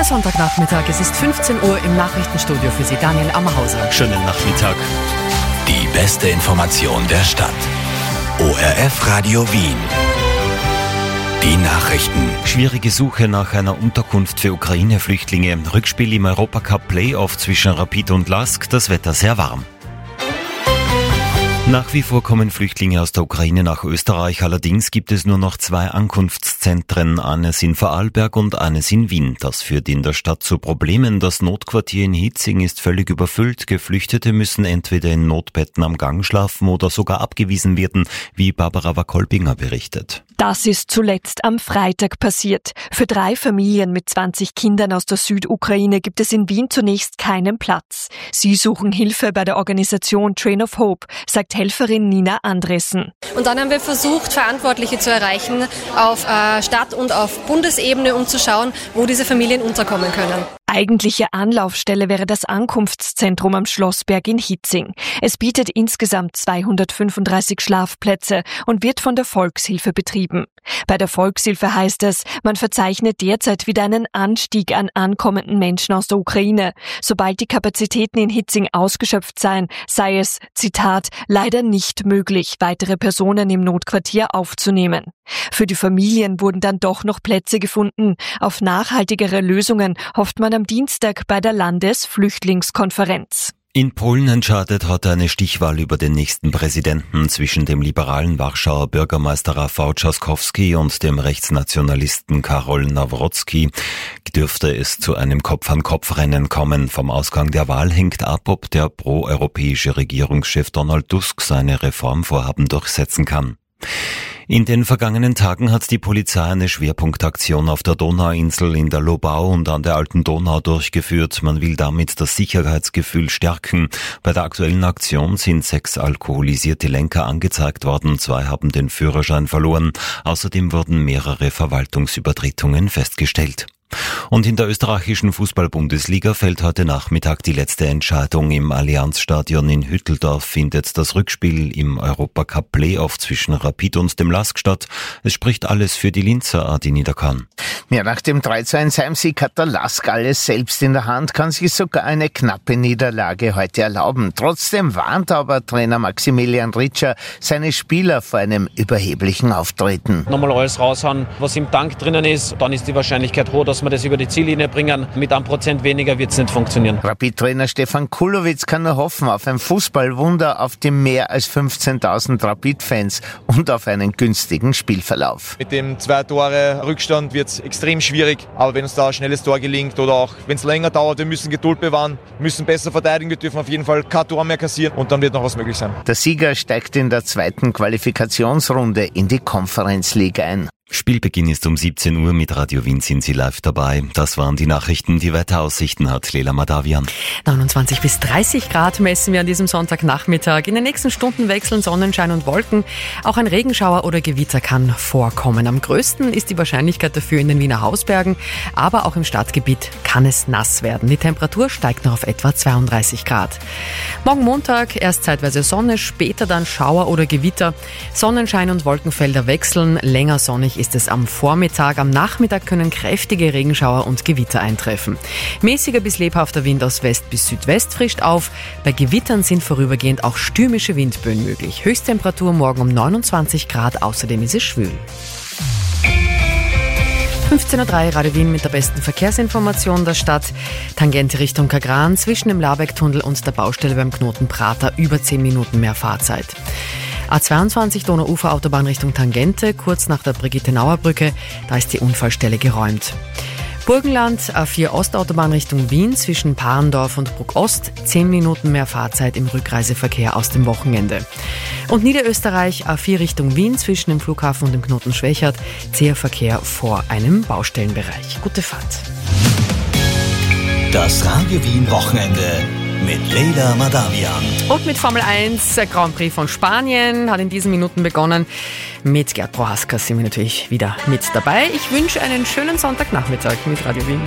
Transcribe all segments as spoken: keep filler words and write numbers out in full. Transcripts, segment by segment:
Sonntagnachmittag. Es ist fünfzehn Uhr im Nachrichtenstudio für Sie, Daniel Ammerhauser. Schönen Nachmittag. Die beste Information der Stadt. O R F Radio Wien. Die Nachrichten. Schwierige Suche nach einer Unterkunft für Ukraine-Flüchtlinge. Rückspiel im Europacup-Playoff zwischen Rapid und Lask. Das Wetter sehr warm. Nach wie vor kommen Flüchtlinge aus der Ukraine nach Österreich. Allerdings gibt es nur noch zwei Ankunftszentren, eines in Vorarlberg und eines in Wien. Das führt in der Stadt zu Problemen. Das Notquartier in Hitzing ist völlig überfüllt. Geflüchtete müssen entweder in Notbetten am Gang schlafen oder sogar abgewiesen werden, wie Barbara Wakolbinger berichtet. Das ist zuletzt am Freitag passiert. Für drei Familien mit zwanzig Kindern aus der Südukraine gibt es in Wien zunächst keinen Platz. Sie suchen Hilfe bei der Organisation Train of Hope, sagt Helferin Nina Andresen. Und dann haben wir versucht, Verantwortliche zu erreichen auf äh, Stadt- und auf Bundesebene, um zu schauen, wo diese Familien unterkommen können. Eigentliche Anlaufstelle wäre das Ankunftszentrum am Schlossberg in Hitzing. Es bietet insgesamt zweihundertfünfunddreißig Schlafplätze und wird von der Volkshilfe betrieben. Bei der Volkshilfe heißt es, man verzeichnet derzeit wieder einen Anstieg an ankommenden Menschen aus der Ukraine. Sobald die Kapazitäten in Hitzing ausgeschöpft seien, sei es, Zitat, leider nicht möglich, weitere Personen im Notquartier aufzunehmen. Für die Familien wurden dann doch noch Plätze gefunden. Auf nachhaltigere Lösungen hofft man am Dienstag bei der Landesflüchtlingskonferenz. In Polen entscheidet heute eine Stichwahl über den nächsten Präsidenten zwischen dem liberalen Warschauer Bürgermeister Rafał Trzaskowski und dem Rechtsnationalisten Karol Nawrocki. Dürfte es zu einem Kopf-an-Kopf-Rennen kommen. Vom Ausgang der Wahl hängt ab, ob der proeuropäische Regierungschef Donald Tusk seine Reformvorhaben durchsetzen kann. In den vergangenen Tagen hat die Polizei eine Schwerpunktaktion auf der Donauinsel in der Lobau und an der Alten Donau durchgeführt. Man will damit das Sicherheitsgefühl stärken. Bei der aktuellen Aktion sind sechs alkoholisierte Lenker angezeigt worden. Zwei haben den Führerschein verloren. Außerdem wurden mehrere Verwaltungsübertretungen festgestellt. Und in der österreichischen Fußball-Bundesliga fällt heute Nachmittag die letzte Entscheidung. Im Allianzstadion in Hütteldorf findet das Rückspiel im Europacup-Playoff zwischen Rapid und dem Lask statt. Es spricht alles für die Linzer, Adi Niederkan. Ja, nach dem drei zu eins Heimsieg hat der Lask alles selbst in der Hand, kann sich sogar eine knappe Niederlage heute erlauben. Trotzdem warnt aber Trainer Maximilian Ritscher seine Spieler vor einem überheblichen Auftreten. Nochmal alles raushauen, was im Tank drinnen ist, dann ist die Wahrscheinlichkeit hoch, dass wir das über die Ziellinie bringen. Mit einem Prozent weniger wird es nicht funktionieren. Rapid-Trainer Stefan Kulowitz kann nur hoffen auf ein Fußballwunder, auf die mehr als fünfzehntausend Rapid-Fans und auf einen günstigen Spielverlauf. Mit dem zwei Tore Rückstand wird es extrem schwierig, aber wenn uns da ein schnelles Tor gelingt oder auch wenn es länger dauert, wir müssen Geduld bewahren, müssen besser verteidigen, wir dürfen auf jeden Fall kein Tor mehr kassieren und dann wird noch was möglich sein. Der Sieger steigt in der zweiten Qualifikationsrunde in die Conference League ein. Spielbeginn ist um siebzehn Uhr. Mit Radio Wien sind Sie live dabei. Das waren die Nachrichten. Die Wetteraussichten hat Lela Madavian. neunundzwanzig bis dreißig Grad messen wir an diesem Sonntagnachmittag. In den nächsten Stunden wechseln Sonnenschein und Wolken. Auch ein Regenschauer oder Gewitter kann vorkommen. Am größten ist die Wahrscheinlichkeit dafür in den Wiener Hausbergen, aber auch im Stadtgebiet kann es nass werden. Die Temperatur steigt noch auf etwa zweiunddreißig Grad. Morgen Montag erst zeitweise Sonne, später dann Schauer oder Gewitter. Sonnenschein und Wolkenfelder wechseln, länger sonnig ist es am Vormittag. Am Nachmittag können kräftige Regenschauer und Gewitter eintreffen. Mäßiger bis lebhafter Wind aus West bis Südwest frischt auf. Bei Gewittern sind vorübergehend auch stürmische Windböen möglich. Höchsttemperatur morgen um neunundzwanzig Grad, außerdem ist es schwül. fünfzehn Uhr drei, Radio Wien mit der besten Verkehrsinformation der Stadt. Tangente Richtung Kagran, zwischen dem Labeck-Tunnel und der Baustelle beim Knoten Prater über zehn Minuten mehr Fahrzeit. A zweiundzwanzig Donauufer-Autobahn Richtung Tangente, kurz nach der Brigitte-Nauer-Brücke, da ist die Unfallstelle geräumt. Burgenland, A vier Ostautobahn Richtung Wien, zwischen Paarndorf und Bruck-Ost, zehn Minuten mehr Fahrzeit im Rückreiseverkehr aus dem Wochenende. Und Niederösterreich, A vier Richtung Wien, zwischen dem Flughafen und dem Knoten Schwächert, zäher Verkehr vor einem Baustellenbereich. Gute Fahrt. Das Radio Wien Wochenende mit Lela Madavian. Und mit Formel eins Grand Prix von Spanien hat in diesen Minuten begonnen. Mit Gerd Prohaska sind wir natürlich wieder mit dabei. Ich wünsche einen schönen Sonntagnachmittag mit Radio Wien.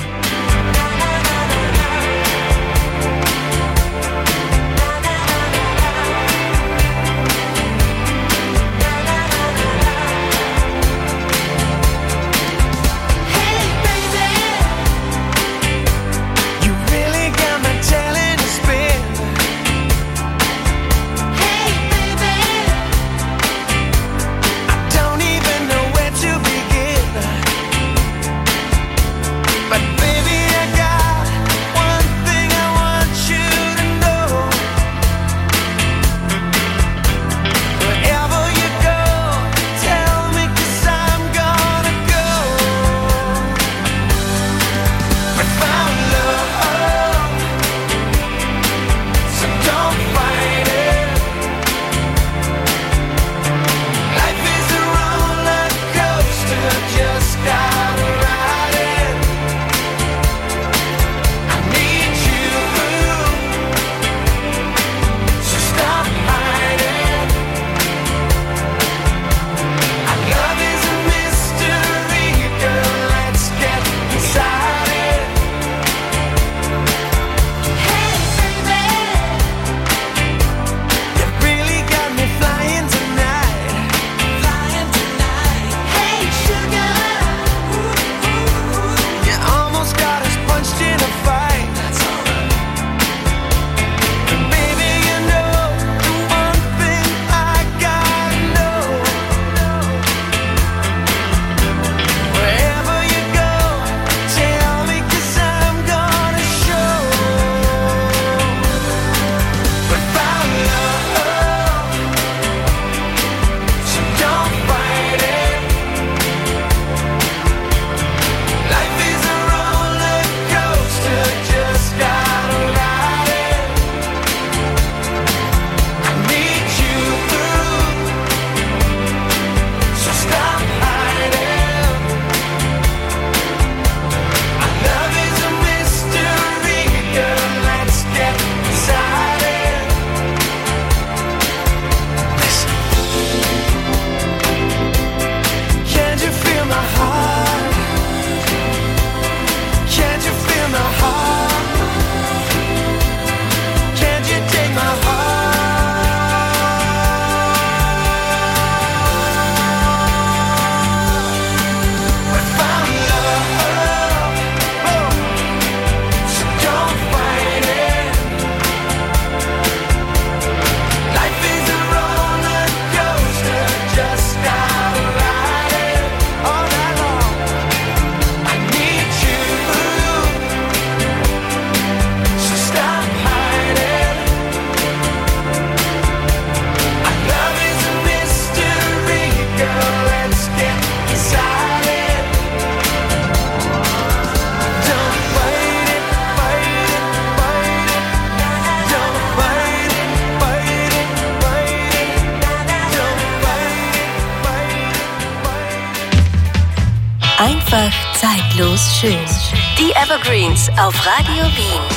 einfach zeitlos schön. Die Evergreens auf Radio Wien.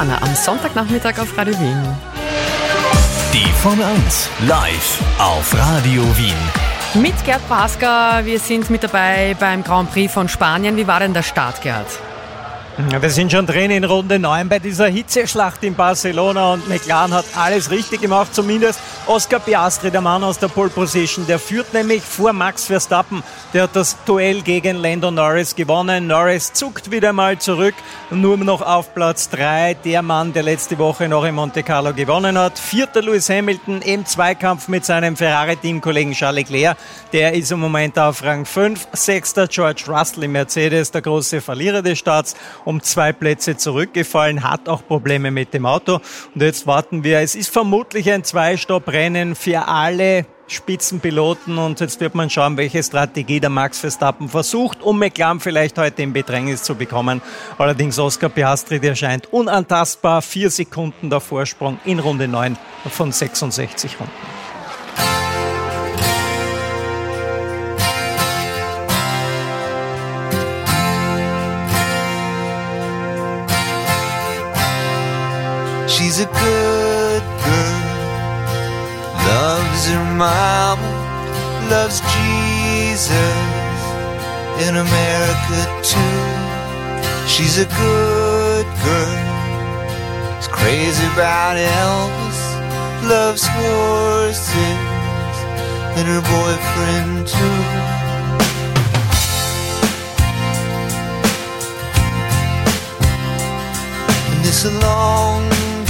Montana am Sonntagnachmittag auf Radio Wien. Die Formel eins live auf Radio Wien. Mit Gerd Paska, wir sind mit dabei beim Grand Prix von Spanien. Wie war denn der Start, Gerd? Wir sind schon drin in Runde neun bei dieser Hitzeschlacht in Barcelona und McLaren hat alles richtig gemacht, zumindest Oscar Piastri, der Mann aus der Pole Position, der führt nämlich vor Max Verstappen, der hat das Duell gegen Lando Norris gewonnen. Norris zuckt wieder mal zurück, nur noch auf Platz drei, der Mann, der letzte Woche noch in Monte Carlo gewonnen hat. Vierter Lewis Hamilton im Zweikampf mit seinem Ferrari-Teamkollegen Charles Leclerc, der ist im Moment auf Rang fünf. Sechster George Russell im Mercedes, der große Verlierer des Starts, um zwei Plätze zurückgefallen, hat auch Probleme mit dem Auto. Und jetzt warten wir, es ist vermutlich ein Zwei-Stopp-Rennen für alle Spitzenpiloten und jetzt wird man schauen, welche Strategie der Max Verstappen versucht, um McLaren vielleicht heute in Bedrängnis zu bekommen. Allerdings Oscar Piastri, der scheint unantastbar, vier Sekunden der Vorsprung in Runde neun von sechsundsechzig Runden. She's a good girl, loves her mama, loves Jesus, in America too. She's a good girl, is crazy about Elvis, loves horses, and her boyfriend too. And it's a long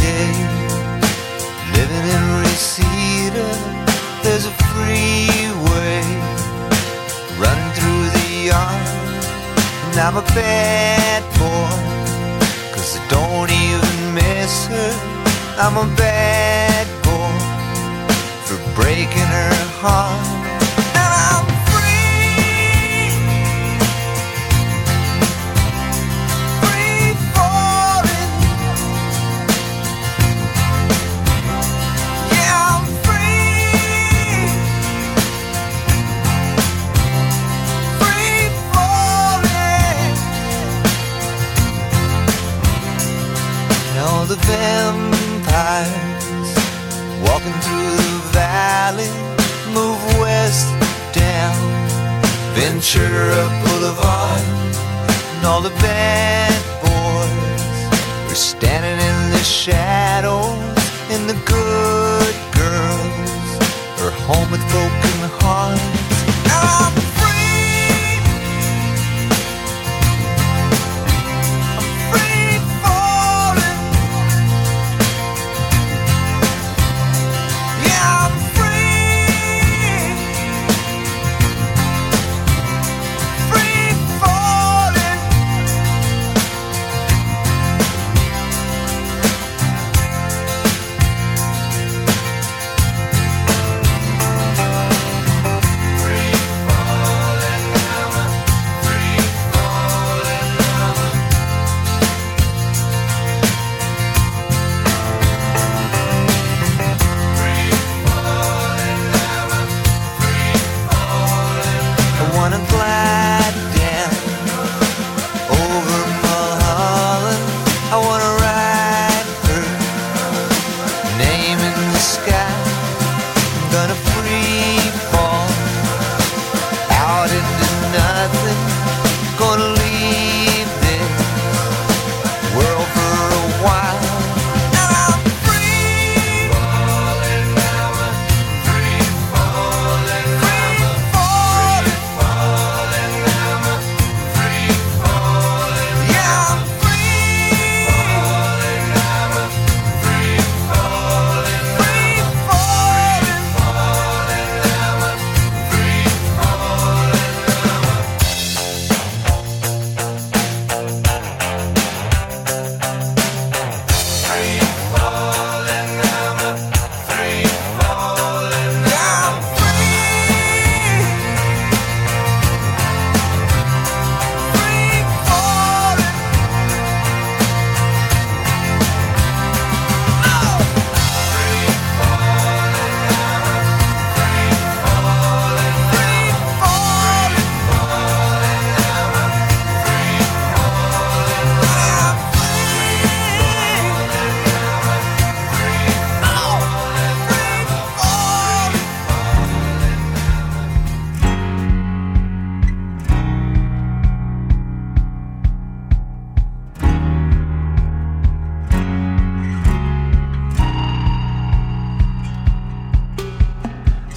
living in Reseda, there's a freeway running through the yard. And I'm a bad boy, cause I don't even miss her. I'm a bad boy for breaking her heart. The vampires walking through the valley move west down Ventura Boulevard, and all the bad boys are standing in the shadows, and the good girls are home with broken hearts. I'm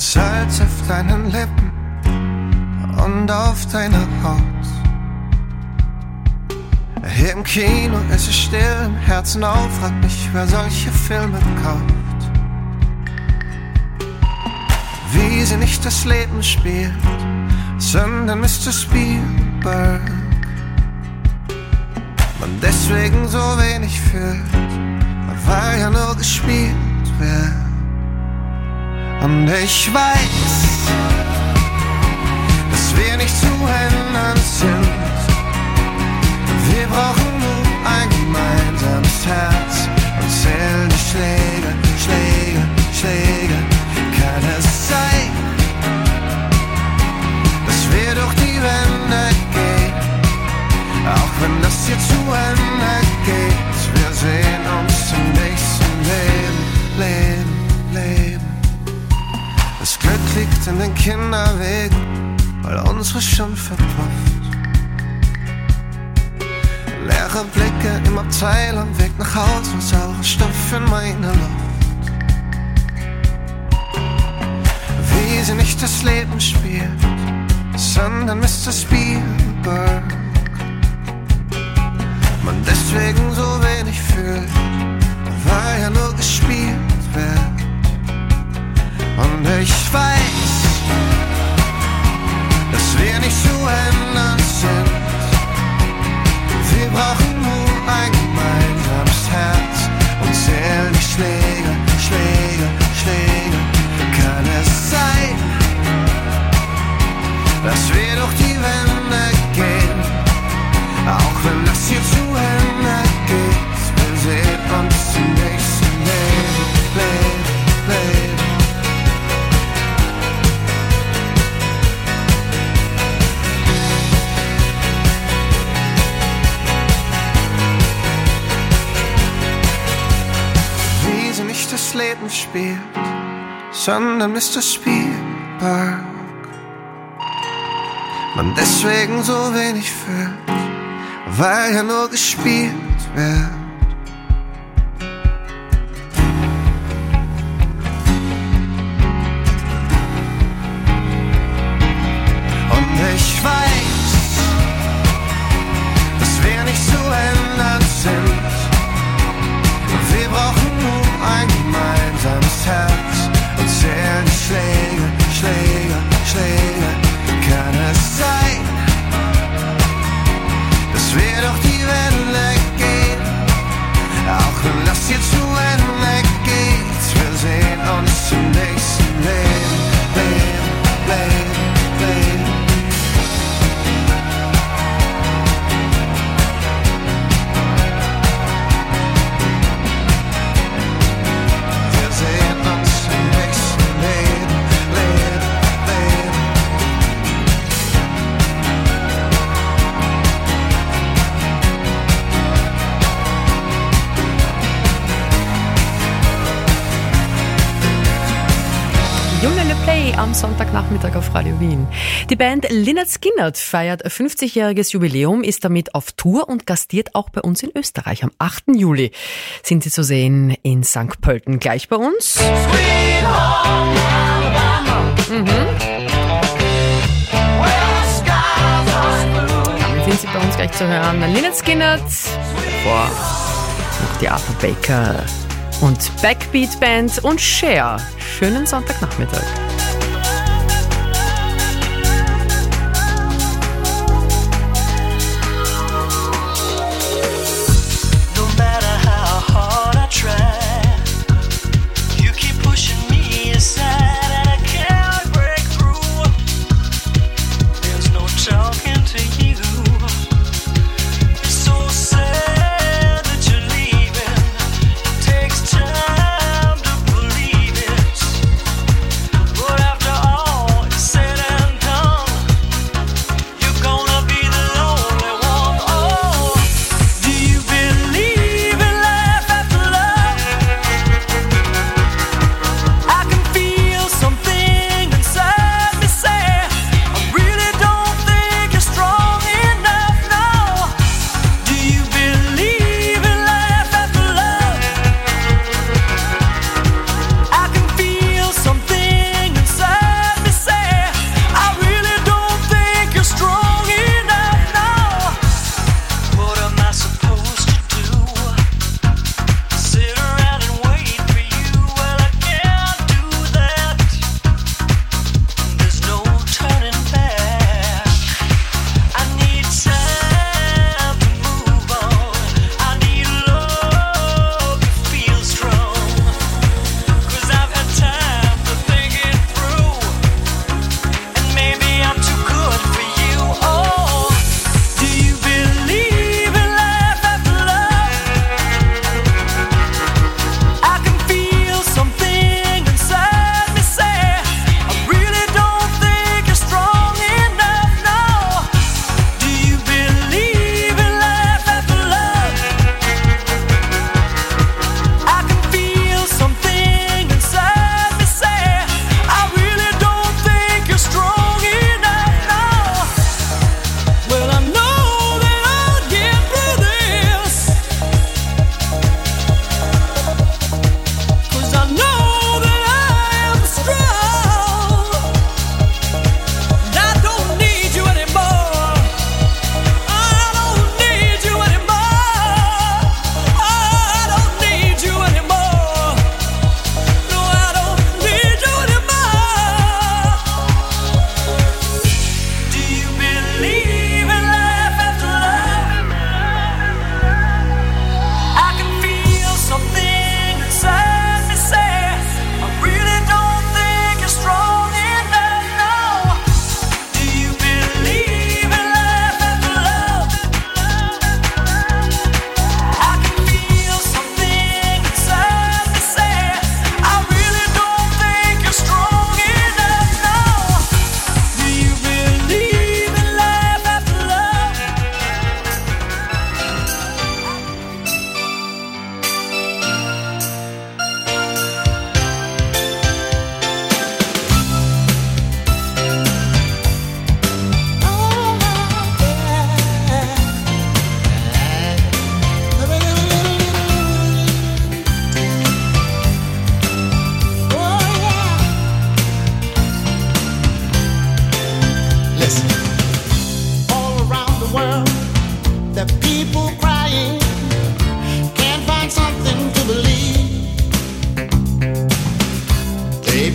Salz auf deinen Lippen und auf deiner Haut. Hier im Kino ist es still, im Herzen auf, frag mich, wer solche Filme kauft. Wie sie nicht das Leben spielt, sondern Mister Spielberg. Man deswegen so wenig fühlt, weil ja nur gespielt wird. Und ich weiß, dass wir nicht zu ändern sind. Wir brauchen nur ein gemeinsames Herz und zählen die Schläge, Schläge, Schläge. Kann es sein, dass wir durch die Wände gehen, auch wenn das hier zu Ende geht. Wir sehen uns im nächsten Leben, Leben, Leben. Das Glück liegt in den Kinderwegen, weil unsere schon verpufft. Leere Blicke im Abteil am Weg nach Hause, saurer Stoff in meiner Luft. Wie sie nicht das Leben spielt, sondern Mister Spielberg. Man deswegen so wenig fühlt, weil ja nur gespielt wird. Und ich weiß, dass wir nicht zu ändern sind. Wir brauchen nur ein gemeinsames Herz und zählen die Schläge, Schläge, Schläge. Kann es sein, dass wir durch die Wände gehen, auch wenn das hier zu Ende geht. Wir sehen uns im nächsten Leben, Leben, Leben. Das Leben spielt, sondern Mister Spielberg. Man deswegen so wenig fühlt, weil ja nur gespielt wird. Und ich weiß, dass wir nicht zu ändern sind. Wir brauchen nur ein gemeinsames Herz und zählen die Schläge, Schläge, Schläge. Kann es sein, dass wir durch die Wände gehen, auch wenn das hier zu Ende geht. Wir sehen uns im nächsten Leben, Leben, Leben, Leben. Am Sonntagnachmittag auf Radio Wien. Die Band Lynyrd Skynyrd feiert ein fünfzigjähriges Jubiläum, ist damit auf Tour und gastiert auch bei uns in Österreich. Am achten Juli sind sie zu sehen in Sankt Pölten. Gleich bei uns. Mhm. Damit sind sie bei uns gleich zu hören. Lynyrd Skynyrd, davor noch die Arthur Baker und Backbeat Band und Cher. Schönen Sonntagnachmittag. Boy,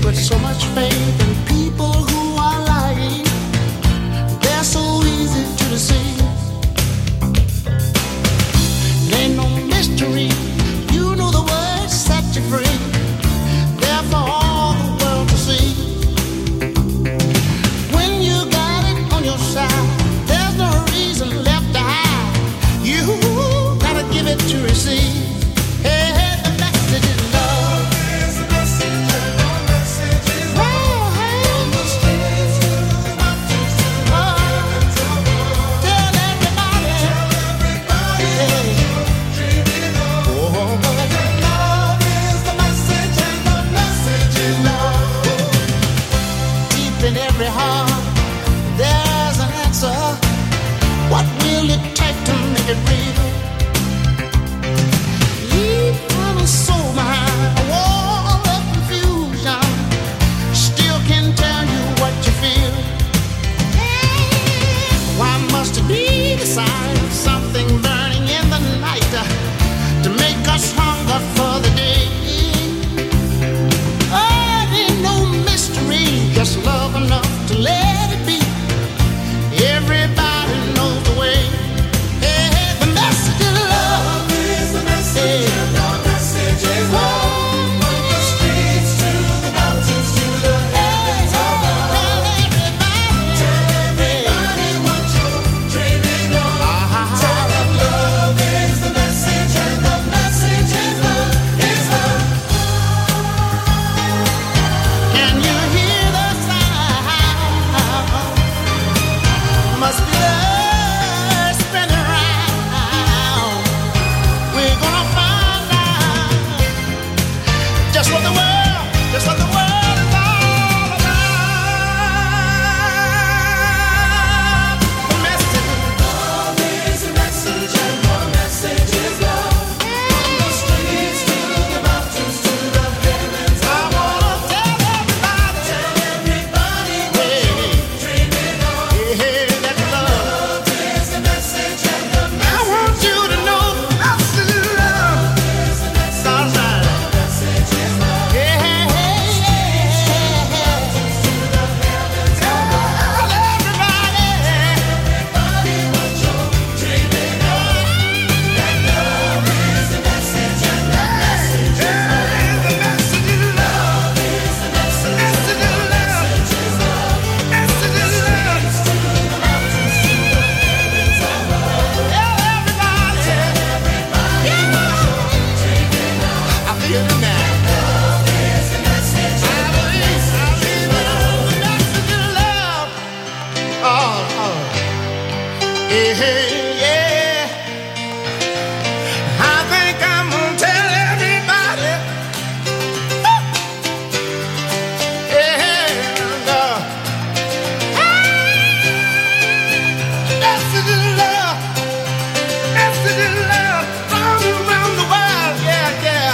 put so much faith in people who are lying. They're so easy to deceive. Ain't no mystery. You know the words set you free. They're for all the world to see. When you got it on your side, there's no reason left to hide. You gotta give it to receive. Hey, hey, the message is love. Is the message, the message is love. Hey, on the streets, to the mountains, to the heavens above. Tell everybody, tell everybody, hey. Dreaming of. Oh, love is the message, and the message is love. Deep in every heart, there's an answer. What will it take to make it real? Leave from a soul behind a wall of confusion. Still can tell you what you feel. Why must it be the sign of something burning in the night uh, to make us hunger for the day? Oh, it ain't no mystery, just love enough to let it be. Everybody knows the way. Hey, hey, the message is love. Love is the message, and the message is love. From the streets to the mountains to the heavens above. Tell everybody, tell everybody what you're dreaming of. Tell them love is the message, and the message is love, is love. Can you hear the sound? Must be love spinning round. We're gonna find out just what the world, just what the world is all about. The message, love is the message, and the message is love. From the streets to the mountains to the heavens, I wanna tell everybody, tell everybody what you're dreaming of. Hey, that love is the message, and the message. I want you to know the message is love. Sounds right. Yeah, hey, hey, yeah. Tell everybody, everybody what you're dreaming of. That love is the message, and the message is love. The message is love. Is the message, message is love. Message is love. To the mountains, to the heavens above. Tell everybody, tell everybody, yeah, what you're dreaming of. I feel it now. Love is the message, I believe, I believe it. The message is love. Oh, oh. Hey, hey, yeah. I think I'm gonna tell everybody. Hey, hey, love. Message is love. Message is love. Round and round the world, yeah, yeah.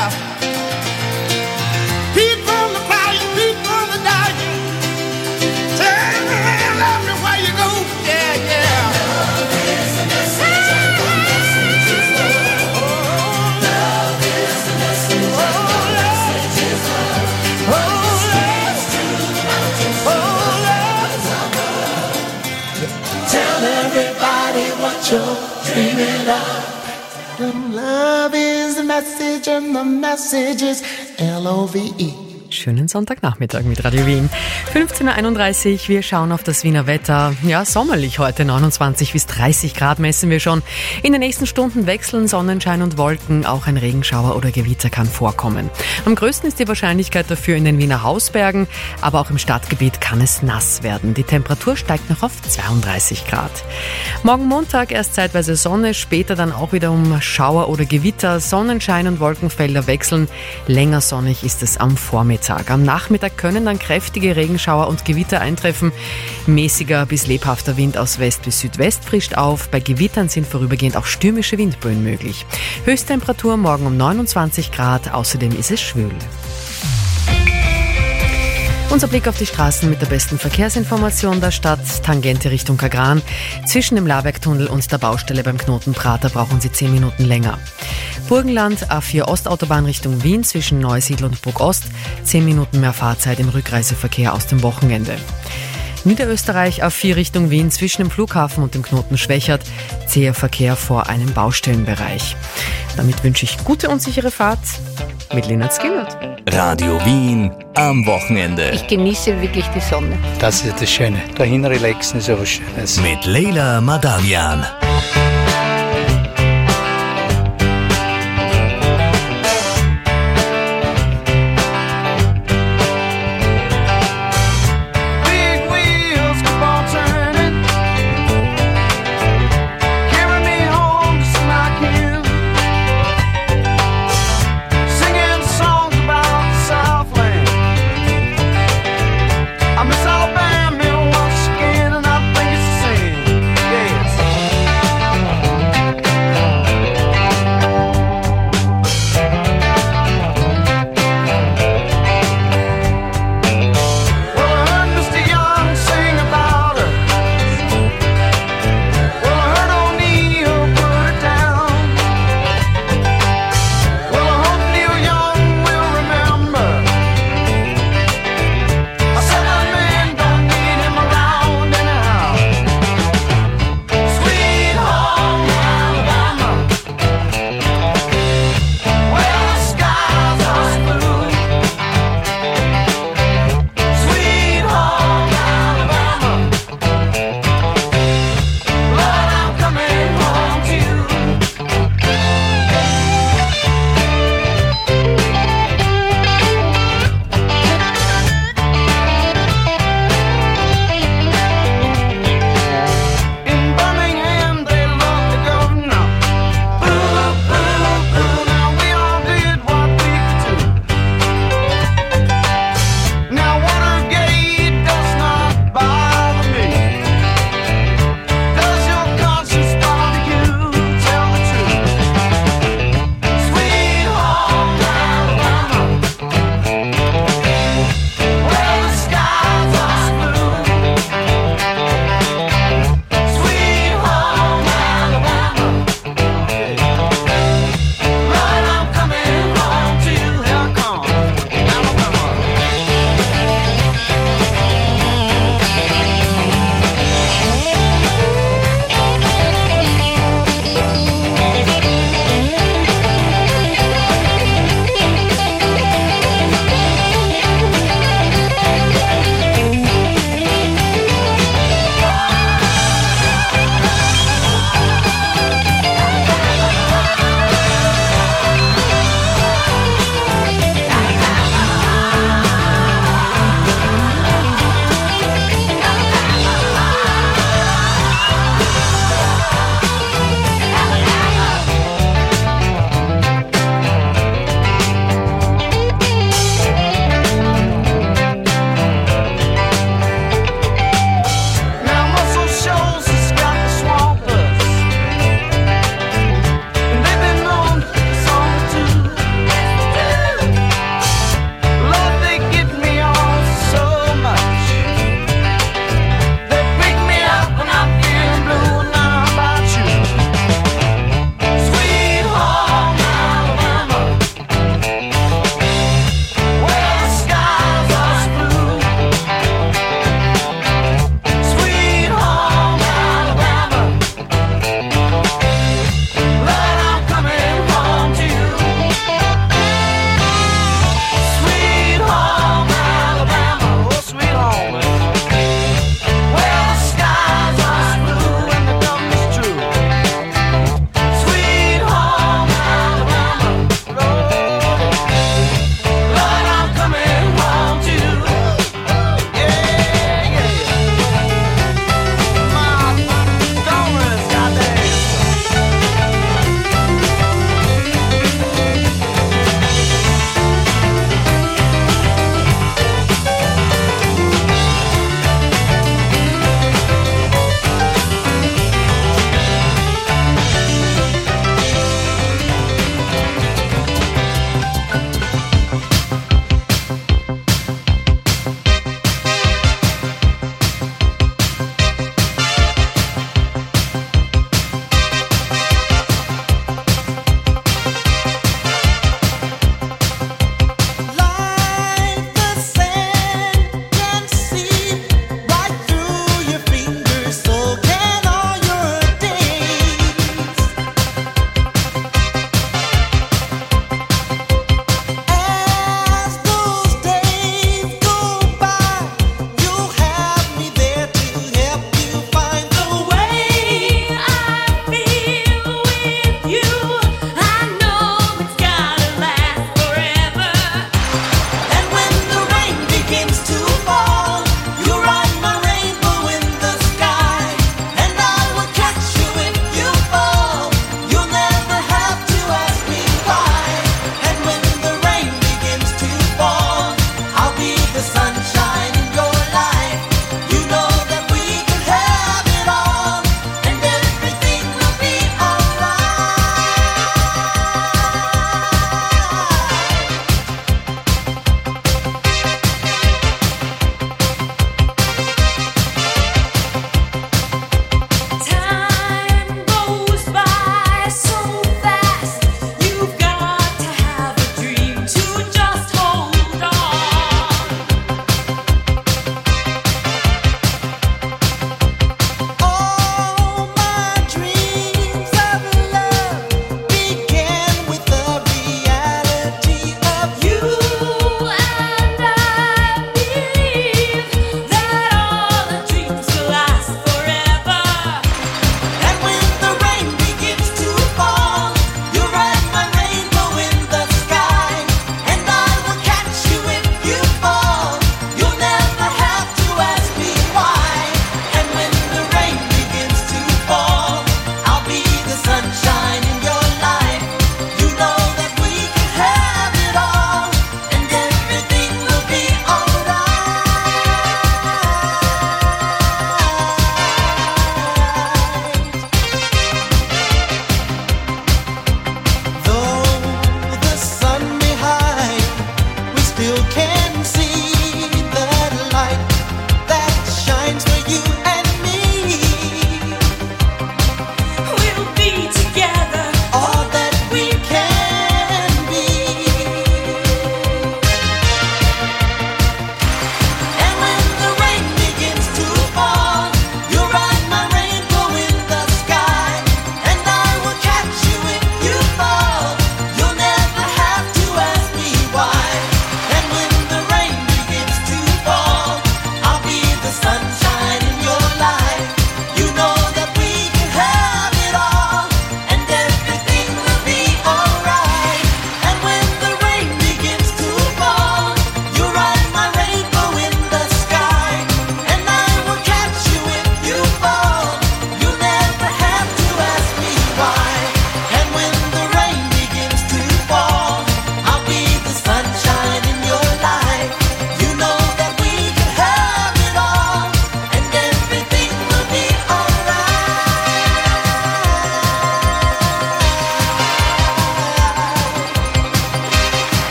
People are crying, people are dying. Tell everywhere you go, yeah, yeah. Love is the message, and the message is love. Love is the message, and the message is love. From the streets to the mountains, to the heavens above. Tell everybody what you're dreaming of. Love is the message, and the message is L O V E. Schönen Sonntagnachmittag mit Radio Wien. fünfzehn Uhr einunddreißig, wir schauen auf das Wiener Wetter. Ja, sommerlich heute, neunundzwanzig bis dreißig Grad messen wir schon. In den nächsten Stunden wechseln Sonnenschein und Wolken. Auch ein Regenschauer oder Gewitter kann vorkommen. Am größten ist die Wahrscheinlichkeit dafür in den Wiener Hausbergen, aber auch im Stadtgebiet kann es nass werden. Die Temperatur steigt noch auf zweiunddreißig Grad. Morgen Montag erst zeitweise Sonne, später dann auch wieder um Schauer oder Gewitter. Sonnenschein und Wolkenfelder wechseln. Länger sonnig ist es am Vormittag. Am Nachmittag können dann kräftige Regenschauer und Gewitter eintreffen. Mäßiger bis lebhafter Wind aus West bis Südwest frischt auf. Bei Gewittern sind vorübergehend auch stürmische Windböen möglich. Höchsttemperatur morgen um neunundzwanzig Grad. Außerdem ist es schwül. Unser Blick auf die Straßen mit der besten Verkehrsinformation der Stadt. Tangente Richtung Kagran. Zwischen dem Labergtunnel und der Baustelle beim Knoten Prater brauchen Sie zehn Minuten länger. Burgenland A vier Ostautobahn Richtung Wien zwischen Neusiedl und Burg-Ost, zehn Minuten mehr Fahrzeit im Rückreiseverkehr aus dem Wochenende. Niederösterreich A vier Richtung Wien zwischen dem Flughafen und dem Knoten Schwächert, zäher Verkehr vor einem Baustellenbereich. Damit wünsche ich gute und sichere Fahrt mit Lena Skinnert. Radio Wien am Wochenende. Ich genieße wirklich die Sonne. Das ist das Schöne. Dahin relaxen ist ja was Schönes. Mit Leila Madavian.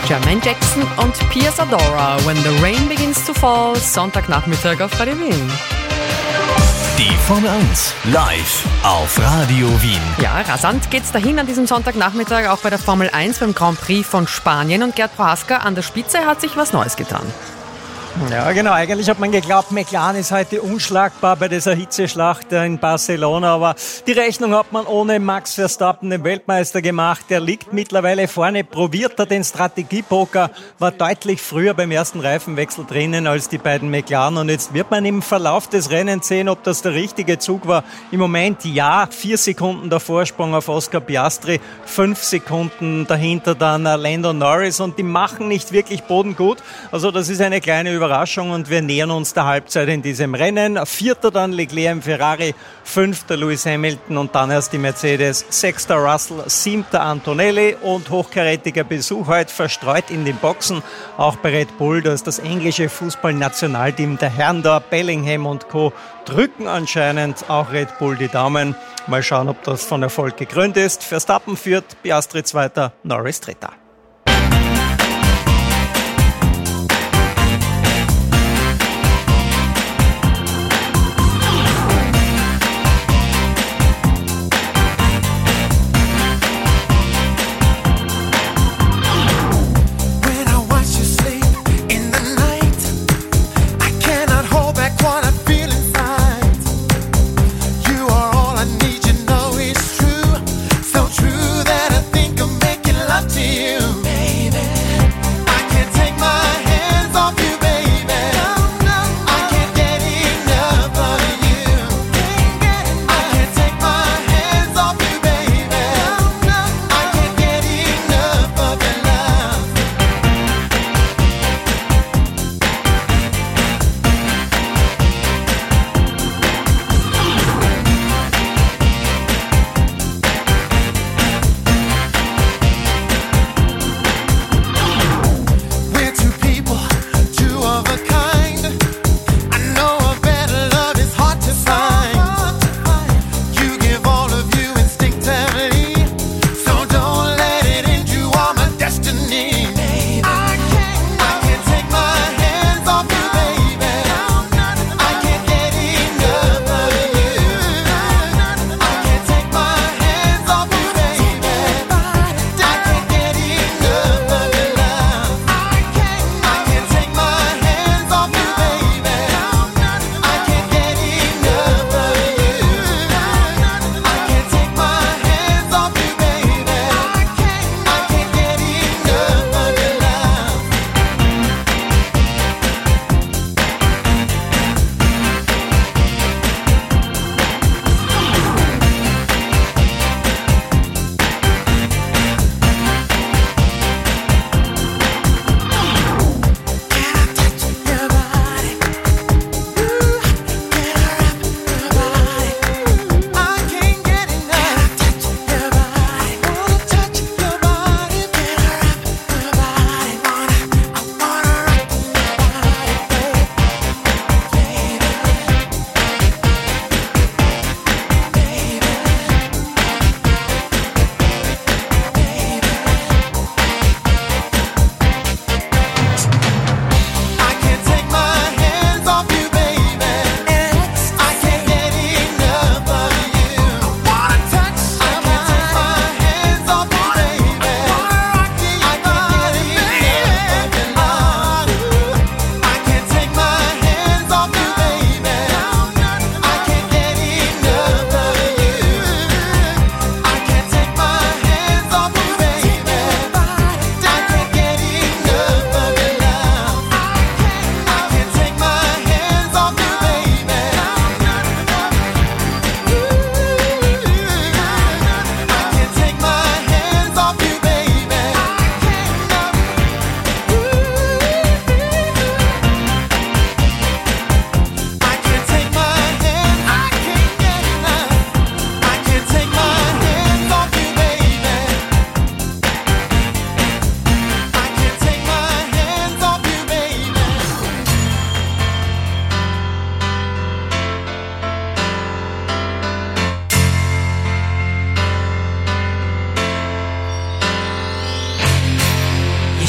Jermaine Jackson und Pia Zadora, When the Rain Begins to Fall, Sonntagnachmittag auf Radio Wien. Die Formel eins live auf Radio Wien. Ja, rasant geht's dahin an diesem Sonntagnachmittag, auch bei der Formel eins beim Grand Prix von Spanien. Und Gerd Prohaska an der Spitze hat sich was Neues getan. Ja, genau. Eigentlich hat man geglaubt, McLaren ist heute unschlagbar bei dieser Hitzeschlacht in Barcelona. Aber die Rechnung hat man ohne Max Verstappen, den Weltmeister, gemacht. Der liegt mittlerweile vorne, probiert er den Strategiepoker, war deutlich früher beim ersten Reifenwechsel drinnen als die beiden McLaren. Und jetzt wird man im Verlauf des Rennens sehen, ob das der richtige Zug war. Im Moment ja, vier Sekunden der Vorsprung auf Oscar Piastri, fünf Sekunden dahinter dann Lando Norris. Und die machen nicht wirklich Boden gut. Also das ist eine kleine Überraschung. Überraschung und wir nähern uns der Halbzeit in diesem Rennen. Vierter dann Leclerc im Ferrari, fünfter Lewis Hamilton und dann erst die Mercedes, sechster Russell, siebter Antonelli und hochkarätiger Besuch heute verstreut in den Boxen. Auch bei Red Bull, da ist das englische Fußballnationalteam der Herren da, Bellingham und Co. drücken anscheinend auch Red Bull die Daumen. Mal schauen, ob das von Erfolg gekrönt ist. Verstappen führt, Piastri zweiter, Norris dritter. You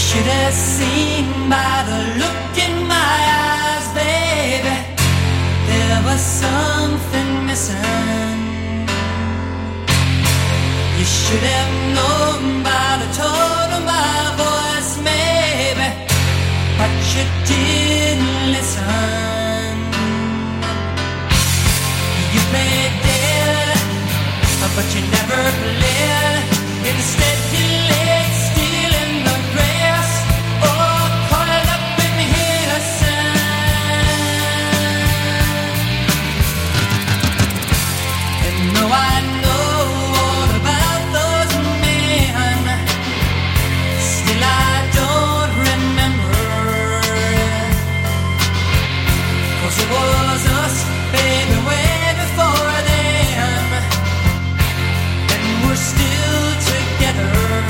should have seen by the look in my eyes, baby, there was something missing. You should have known by the tone of my voice, maybe, but you didn't listen. You played dead, but you never bled. Instead you laid still in the grass, oh, coiled up in innocence. And though I know all about those men, still I don't remember. 'Cause it was us, baby, way before then, and we're still together.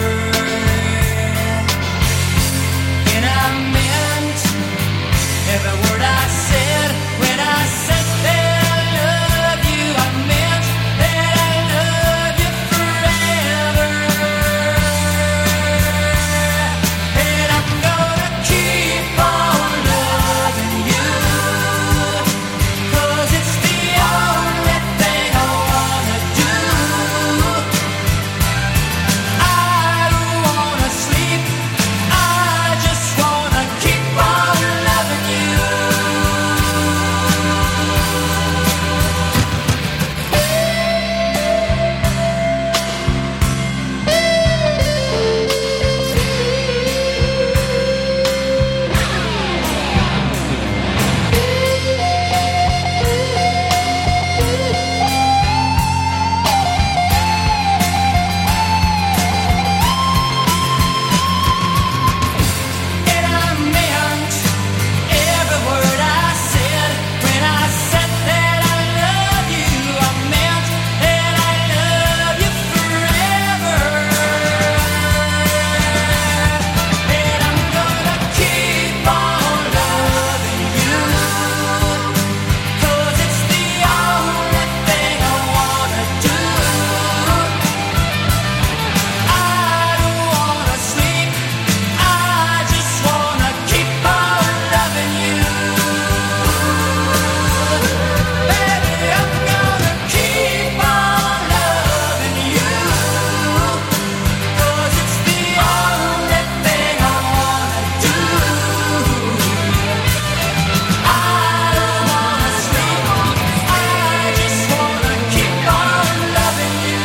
And I meant every word I said when I said that I love you. I meant that I love you forever. And I'm gonna keep on loving you, 'cause it's the only thing I wanna do. I don't wanna sleep, I just wanna keep on loving you. And I meant every word I said when I said that I love you. I meant that I love you forever. And I'm gonna keep on loving you, 'cause it's the only thing I wanna do. I don't wanna sleep, I just wanna keep on loving you. Baby, I'm gonna keep on loving you, 'cause it's the only thing I wanna do. I don't wanna sleep, I just wanna keep on loving you.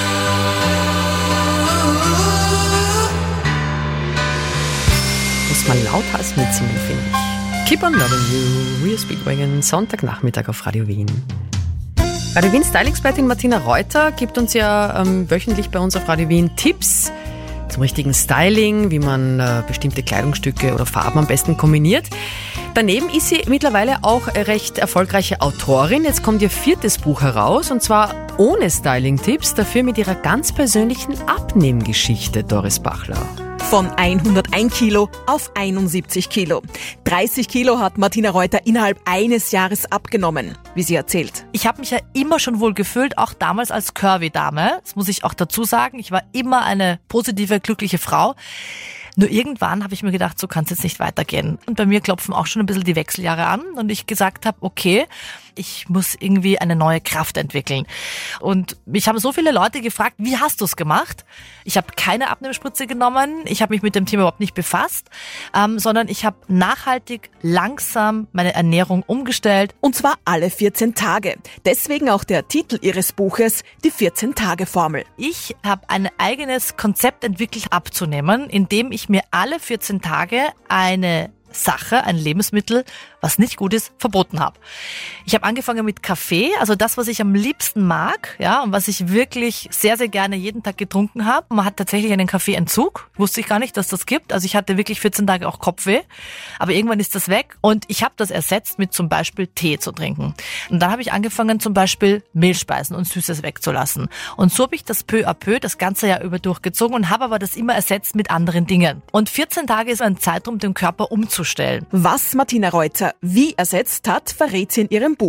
Muss man lauthals mitsingen, finde ich. Keep on loving you, Rio Speedwagon, Sonntagnachmittag auf Radio Wien. Radio Wien Style-Expertin Martina Reuter gibt uns ja ähm, wöchentlich bei uns auf Radio Wien Tipps zum richtigen Styling, wie man äh, bestimmte Kleidungsstücke oder Farben am besten kombiniert. Daneben ist sie mittlerweile auch recht erfolgreiche Autorin. Jetzt kommt ihr viertes Buch heraus, und zwar ohne Styling-Tipps, dafür mit ihrer ganz persönlichen Abnehmgeschichte, Doris Bachler. Von hunderteins Kilo auf einundsiebzig Kilo. dreißig Kilo hat Martina Reuter innerhalb eines Jahres abgenommen, wie sie erzählt. Ich habe mich ja immer schon wohl gefühlt, auch damals als Curvy-Dame. Das muss ich auch dazu sagen. Ich war immer eine positive, glückliche Frau. Nur irgendwann habe ich mir gedacht, so kann es jetzt nicht weitergehen. Und bei mir klopfen auch schon ein bisschen die Wechseljahre an und ich gesagt habe, okay, ich muss irgendwie eine neue Kraft entwickeln. Und mich haben so viele Leute gefragt, wie hast du es gemacht? Ich habe keine Abnehmspritze genommen, ich habe mich mit dem Thema überhaupt nicht befasst, ähm, sondern ich habe nachhaltig, langsam meine Ernährung umgestellt. Und zwar alle vierzehn Tage. Deswegen auch der Titel ihres Buches, die vierzehn-Tage-Formel. Ich habe ein eigenes Konzept entwickelt, abzunehmen, indem ich mir alle vierzehn Tage eine Sache, ein Lebensmittel, was nicht gut ist, verboten habe. Ich habe angefangen mit Kaffee, also das, was ich am liebsten mag, ja, und was ich wirklich sehr, sehr gerne jeden Tag getrunken habe. Man hat tatsächlich einen Kaffeeentzug, wusste ich gar nicht, dass das gibt. Also ich hatte wirklich vierzehn Tage auch Kopfweh, aber irgendwann ist das weg und ich habe das ersetzt mit zum Beispiel Tee zu trinken. Und dann habe ich angefangen, zum Beispiel Mehlspeisen und Süßes wegzulassen. Und so habe ich das peu à peu das ganze Jahr über durchgezogen und habe aber das immer ersetzt mit anderen Dingen. Und vierzehn Tage ist ein Zeitraum, den Körper umzustellen. Was Martina Reuter wie ersetzt hat, verrät sie in ihrem Buch.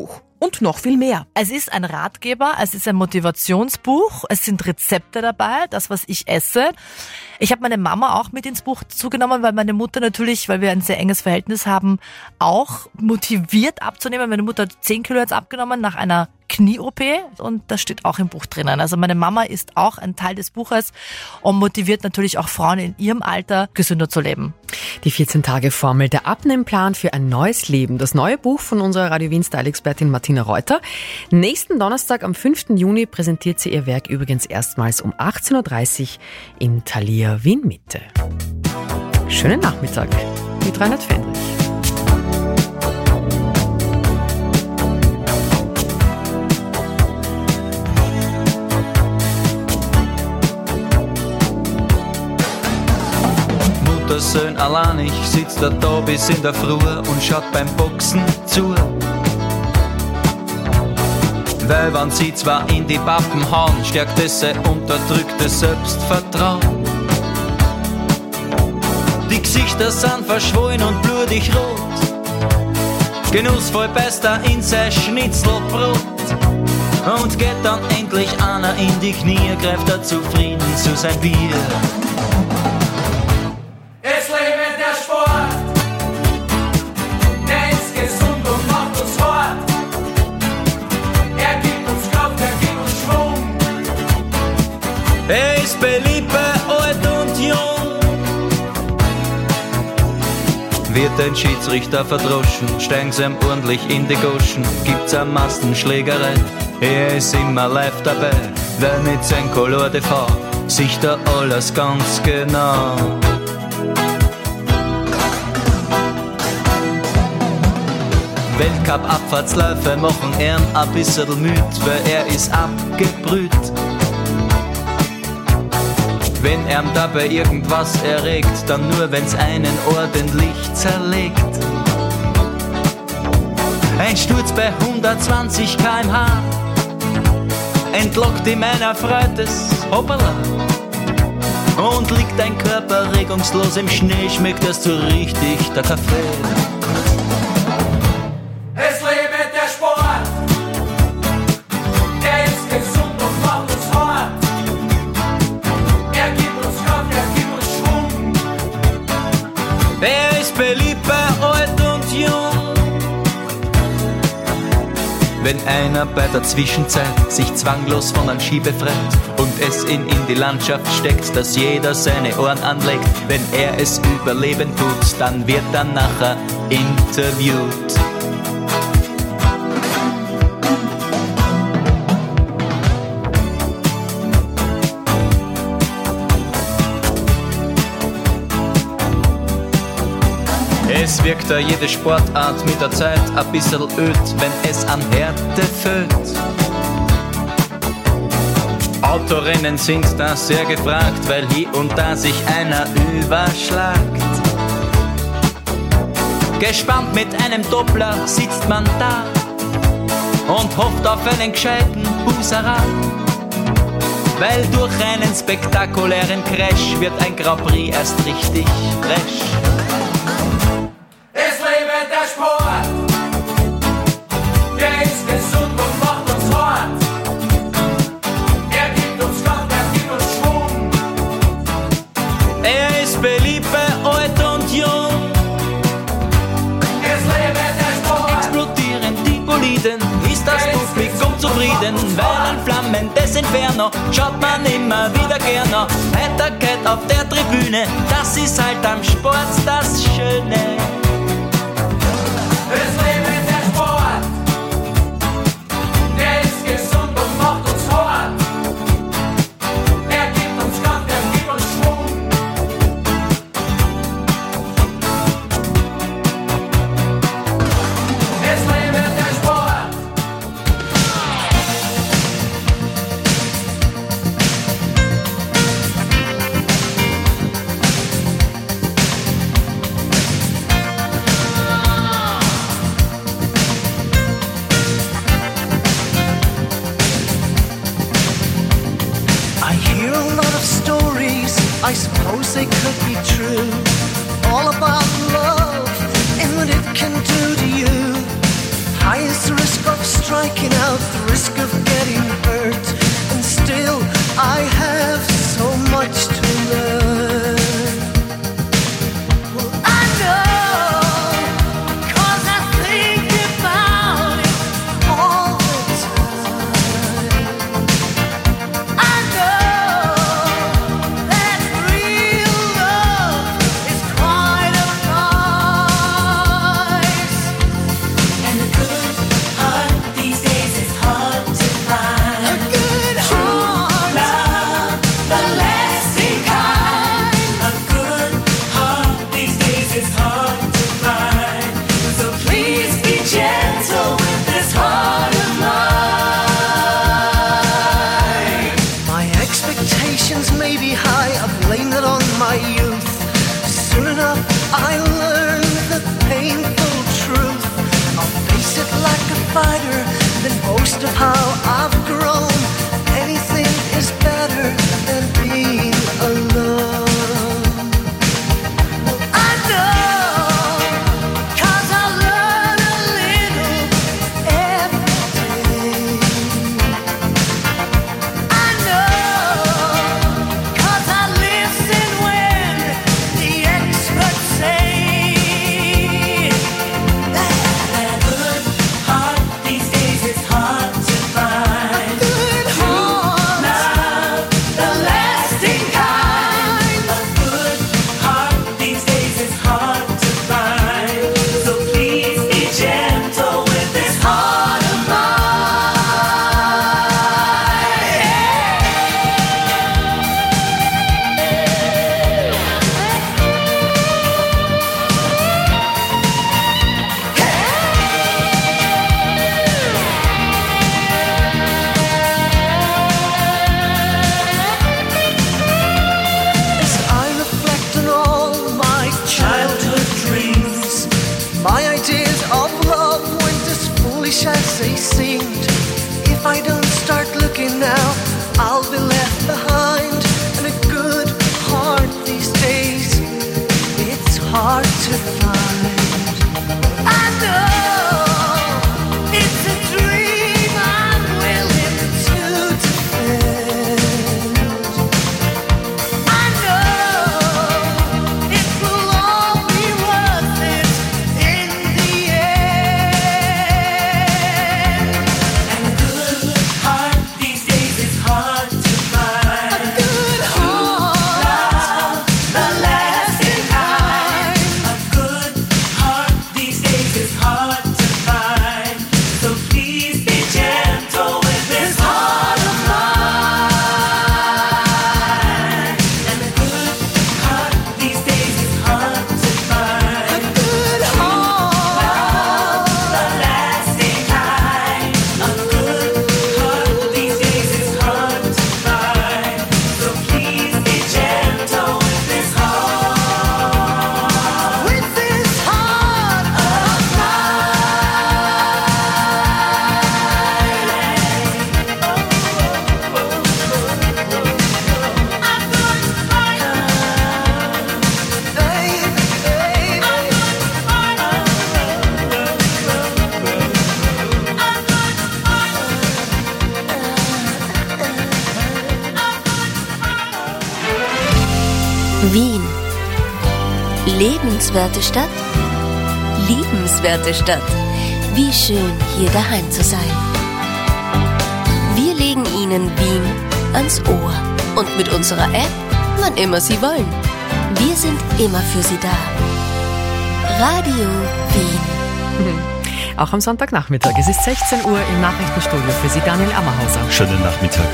und noch viel mehr. Es ist ein Ratgeber, es ist ein Motivationsbuch, es sind Rezepte dabei, das, was ich esse. Ich habe meine Mama auch mit ins Buch zugenommen, weil meine Mutter natürlich, weil wir ein sehr enges Verhältnis haben, auch motiviert abzunehmen. Meine Mutter hat zehn Kilo jetzt abgenommen nach einer Knie-O P und das steht auch im Buch drinnen. Also meine Mama ist auch ein Teil des Buches und motiviert natürlich auch Frauen in ihrem Alter, gesünder zu leben. Die vierzehn-Tage-Formel, der Abnehmplan für ein neues Leben. Das neue Buch von unserer Radio Wien Style-Expertin Martina Reuter. Nächsten Donnerstag, am fünften Juni, präsentiert sie ihr Werk übrigens erstmals um achtzehn Uhr dreißig im Thalia Wien Mitte. Schönen Nachmittag mit Reinhard Fendrich. Der Sohn allein, ich sitz da da bis in der Früh und schaut beim Boxen zu. Weil wenn sie zwar in die Pappen hauen, stärkt es sein unterdrücktes Selbstvertrauen. Die Gesichter sind verschwollen und blutig rot. Genussvoll beißt er in sein Schnitzelbrot. Und geht dann endlich einer in die Knie, greift er zufrieden zu sein Bier. Er ist beliebt bei alt und jung. Wird ein Schiedsrichter verdroschen, steigen sie ihm ordentlich in die Goschen. Gibt's eine Massenschlägerei, er ist immer live dabei. Wer nicht sein Color de V, sieht da alles ganz genau. Weltcup-Abfahrtsläufe machen ihn ein bisschen müd, weil er ist abgebrüht. Wenn er dabei irgendwas erregt, dann nur wenn's einen ordentlich zerlegt. Ein Sturz bei hundertzwanzig Kilometer pro Stunde entlockt ihm ein erfreutes Hoppala. Und liegt dein Körper regungslos im Schnee, schmeckt erst so richtig der Kaffee. Es lebe der Sport, er ist gesund und macht uns hart. Er gibt uns Kraft, er gibt uns Schwung. Er ist beliebt bei alt und jung. Wenn einer bei der Zwischenzeit sich zwanglos von einem Ski befreit und es ihn in die Landschaft steckt, dass jeder seine Ohren anlegt, wenn er es überleben tut, dann wird er nachher interviewt. Es wirkt da jede Sportart mit der Zeit ein bisschen öd, wenn es an Härte fehlt. Autorennen sind da sehr gefragt, weil hier und da sich einer überschlagt. Gespannt mit einem Doppler sitzt man da und hofft auf einen gescheiten Husara. Weil durch einen spektakulären Crash wird ein Grand Prix erst richtig fresh. Es lebe der Sport, der ist gesund und macht uns hart. Er gibt uns Kraft, er gibt uns Schwung. Er ist beliebt bei alt und jung. Es lebe der Sport. Explodieren die Boliden, ist das Publikum zufrieden, weil ein flammendes Inferno schaut man immer wieder gerne. Heiterkeit auf der Tribüne, das ist halt am Sport das Schöne. Es lebe der Sport, der ist gesund und macht uns hart. Er gibt uns Kraft, er gibt uns Schwung. Es lebe der Sport. they seemed. If I don't start looking now, I'll be left behind. And a good heart these days, it's hard to find. I know it's a dream I'm willing to defend. I know it will all be worth it in the end. And a good heart these days is hard to find. A good heart, the lasting kind. A good heart these days is hard to find. So please be gentle with this heart of mine. And a good heart these days is hard to find. A good heart, the lasting kind. A good heart these days is hard to find. So please be gentle with this heart. With this heart of Wien. Lebenswerte Stadt, liebenswerte Stadt. Wie schön, hier daheim zu sein. Wir legen Ihnen Wien ans Ohr. Und mit unserer App, wann immer Sie wollen. Wir sind immer für Sie da. Radio Wien. Auch am Sonntagnachmittag. Es ist sechzehn Uhr im Nachrichtenstudio für Sie Daniel Ammerhauser. Schönen Nachmittag.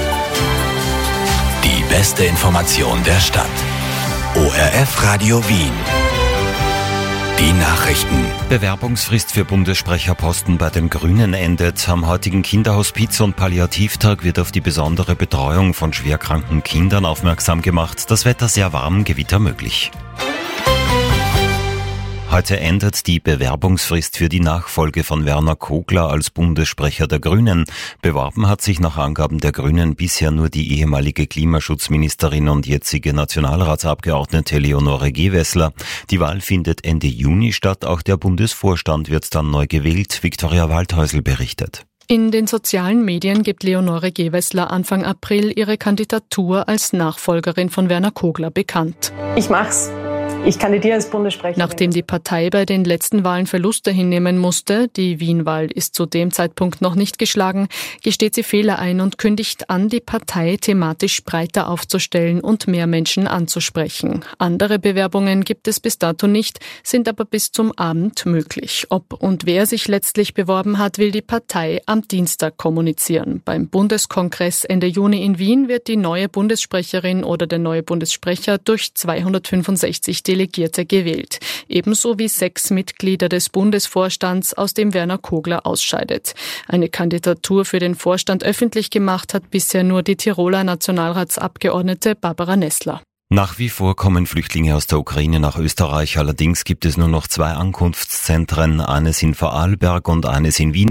Die beste Information der Stadt. O R F Radio Wien. Die Nachrichten. Bewerbungsfrist für Bundessprecherposten bei den Grünen endet. Am heutigen Kinderhospiz- und Palliativtag wird auf die besondere Betreuung von schwerkranken Kindern aufmerksam gemacht. Das Wetter sehr warm, Gewitter möglich. Heute endet die Bewerbungsfrist für die Nachfolge von Werner Kogler als Bundessprecher der Grünen. Beworben hat sich nach Angaben der Grünen bisher nur die ehemalige Klimaschutzministerin und jetzige Nationalratsabgeordnete Leonore Gewessler. Die Wahl findet Ende Juni statt. Auch der Bundesvorstand wird dann neu gewählt. Viktoria Waldhäusl berichtet. In den sozialen Medien gibt Leonore Gewessler Anfang April ihre Kandidatur als Nachfolgerin von Werner Kogler bekannt. Ich mach's. Ich kandidiere als Bundessprecherin. Nachdem die Partei bei den letzten Wahlen Verluste hinnehmen musste, die Wien-Wahl ist zu dem Zeitpunkt noch nicht geschlagen, gesteht sie Fehler ein und kündigt an, die Partei thematisch breiter aufzustellen und mehr Menschen anzusprechen. Andere Bewerbungen gibt es bis dato nicht, sind aber bis zum Abend möglich. Ob und wer sich letztlich beworben hat, will die Partei am Dienstag kommunizieren. Beim Bundeskongress Ende Juni in Wien wird die neue Bundessprecherin oder der neue Bundessprecher durch zweihundertfünfundsechzig Delegierte gewählt, ebenso wie sechs Mitglieder des Bundesvorstands, aus dem Werner Kogler ausscheidet. Eine Kandidatur für den Vorstand öffentlich gemacht hat bisher nur die Tiroler Nationalratsabgeordnete Barbara Nessler. Nach wie vor kommen Flüchtlinge aus der Ukraine nach Österreich. Allerdings gibt es nur noch zwei Ankunftszentren, eines in Vorarlberg und eines in Wien.